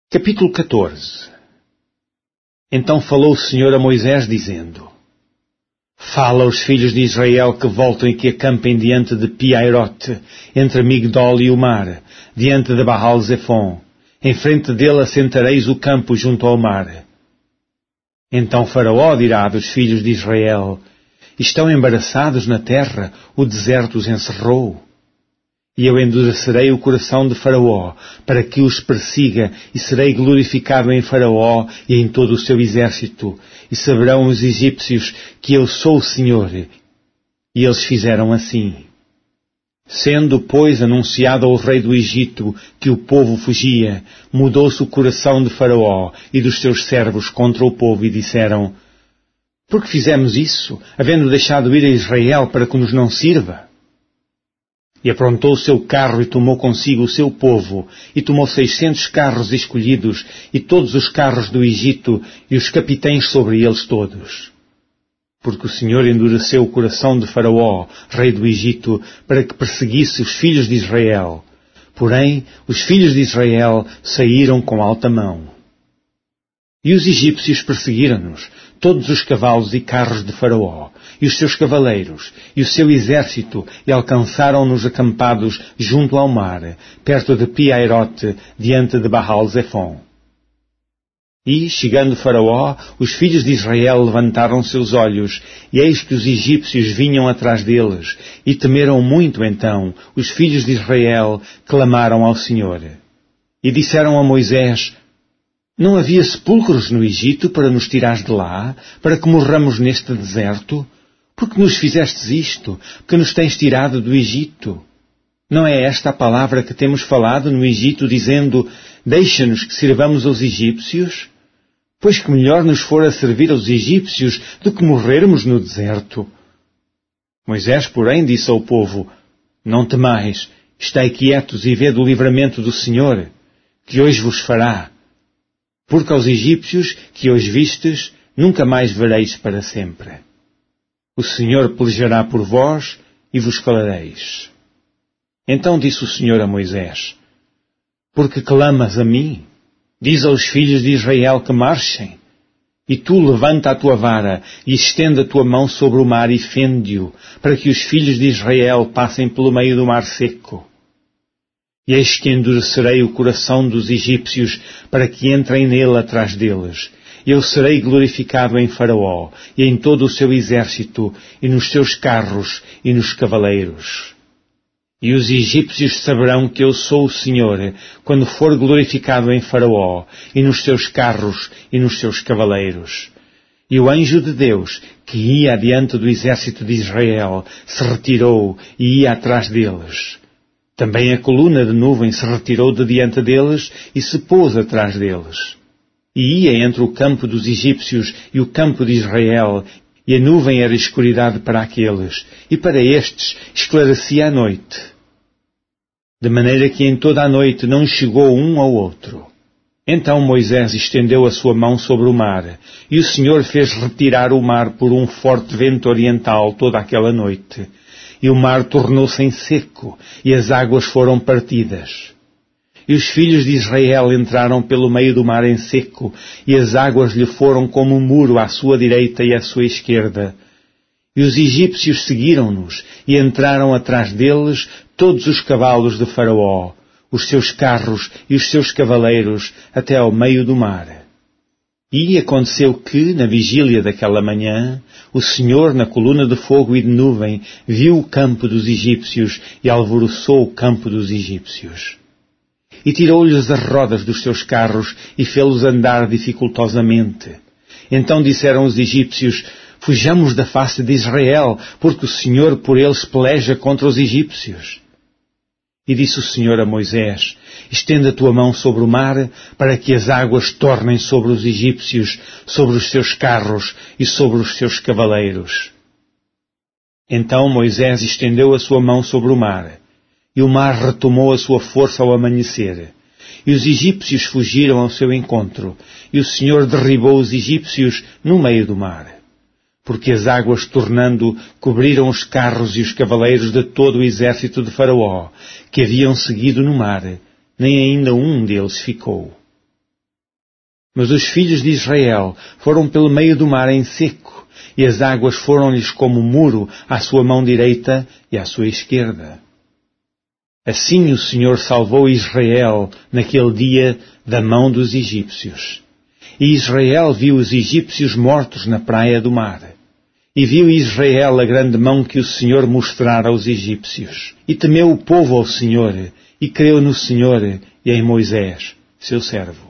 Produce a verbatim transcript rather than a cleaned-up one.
Capítulo catorze. Então falou o Senhor a Moisés, dizendo: Fala aos filhos de Israel que voltem e que acampem diante de Pi-Hairote, entre Migdol e o mar, diante de Baal-Zephon. Em frente dele assentareis o campo junto ao mar. Então Faraó dirá dos filhos de Israel: Estão embaraçados na terra, o deserto os encerrou. E eu endurecerei o coração de Faraó, para que os persiga, e serei glorificado em Faraó e em todo o seu exército, e saberão os egípcios que eu sou o Senhor. E eles fizeram assim. Sendo, pois, anunciado ao rei do Egito que o povo fugia, mudou-se o coração de Faraó e dos seus servos contra o povo, e disseram: Por que fizemos isso, havendo deixado ir a Israel para que nos não sirva? E aprontou o seu carro e tomou consigo o seu povo, e tomou seiscentos carros escolhidos, e todos os carros do Egito, e os capitães sobre eles todos. Porque o Senhor endureceu o coração de Faraó, rei do Egito, para que perseguisse os filhos de Israel. Porém, os filhos de Israel saíram com alta mão. E os egípcios perseguiram-nos, todos os cavalos e carros de Faraó, e os seus cavaleiros, e o seu exército, e alcançaram-nos acampados junto ao mar, perto de Pi-Hairote, diante de Baal-Zephon. E, chegando Faraó, os filhos de Israel levantaram seus olhos, e eis que os egípcios vinham atrás deles, e temeram muito então, os filhos de Israel clamaram ao Senhor. E disseram a Moisés: Não havia sepulcros no Egito para nos tirares de lá, para que morramos neste deserto? Por que nos fizestes isto, que nos tens tirado do Egito? Não é esta a palavra que temos falado no Egito, dizendo: Deixa-nos que sirvamos aos egípcios? Pois que melhor nos fora servir aos egípcios do que morrermos no deserto. Moisés, porém, disse ao povo: Não temais, estai quietos e vede o livramento do Senhor, que hoje vos fará. Porque aos egípcios que hoje vistes, nunca mais vereis para sempre. O Senhor pelejará por vós e vos calareis. Então disse o Senhor a Moisés: Porque clamas a mim? Diz aos filhos de Israel que marchem. E tu levanta a tua vara e estende a tua mão sobre o mar e fende-o, para que os filhos de Israel passem pelo meio do mar seco. E eis que endurecerei o coração dos egípcios, para que entrem nele atrás deles. Eu serei glorificado em Faraó, e em todo o seu exército, e nos seus carros, e nos cavaleiros. E os egípcios saberão que eu sou o Senhor, quando for glorificado em Faraó, e nos seus carros, e nos seus cavaleiros. E o anjo de Deus, que ia adiante do exército de Israel, se retirou e ia atrás deles. Também a coluna de nuvem se retirou de diante deles e se pôs atrás deles. E ia entre o campo dos egípcios e o campo de Israel, e a nuvem era escuridade para aqueles, e para estes esclarecia a noite. De maneira que em toda a noite não chegou um ao outro. Então Moisés estendeu a sua mão sobre o mar, e o Senhor fez retirar o mar por um forte vento oriental toda aquela noite. E o mar tornou-se em seco, e as águas foram partidas. E os filhos de Israel entraram pelo meio do mar em seco, e as águas lhe foram como um muro à sua direita e à sua esquerda. E os egípcios seguiram-nos, e entraram atrás deles todos os cavalos de Faraó, os seus carros e os seus cavaleiros, até ao meio do mar. E aconteceu que, na vigília daquela manhã, o Senhor, na coluna de fogo e de nuvem, viu o campo dos egípcios e alvoroçou o campo dos egípcios. E tirou-lhes as rodas dos seus carros e fê-los andar dificultosamente. Então disseram os egípcios: Fujamos da face de Israel, porque o Senhor por eles peleja contra os egípcios. E disse o Senhor a Moisés: Estende a tua mão sobre o mar, para que as águas tornem sobre os egípcios, sobre os seus carros e sobre os seus cavaleiros. Então Moisés estendeu a sua mão sobre o mar, e o mar retomou a sua força ao amanhecer. E os egípcios fugiram ao seu encontro, e o Senhor derribou os egípcios no meio do mar. Porque as águas, tornando, cobriram os carros e os cavaleiros de todo o exército de Faraó, que haviam seguido no mar, nem ainda um deles ficou. Mas os filhos de Israel foram pelo meio do mar em seco, e as águas foram-lhes como muro à sua mão direita e à sua esquerda. Assim o Senhor salvou Israel naquele dia da mão dos egípcios. E Israel viu os egípcios mortos na praia do mar. E viu Israel a grande mão que o Senhor mostrara aos egípcios. E temeu o povo ao Senhor, e creu no Senhor e em Moisés, seu servo.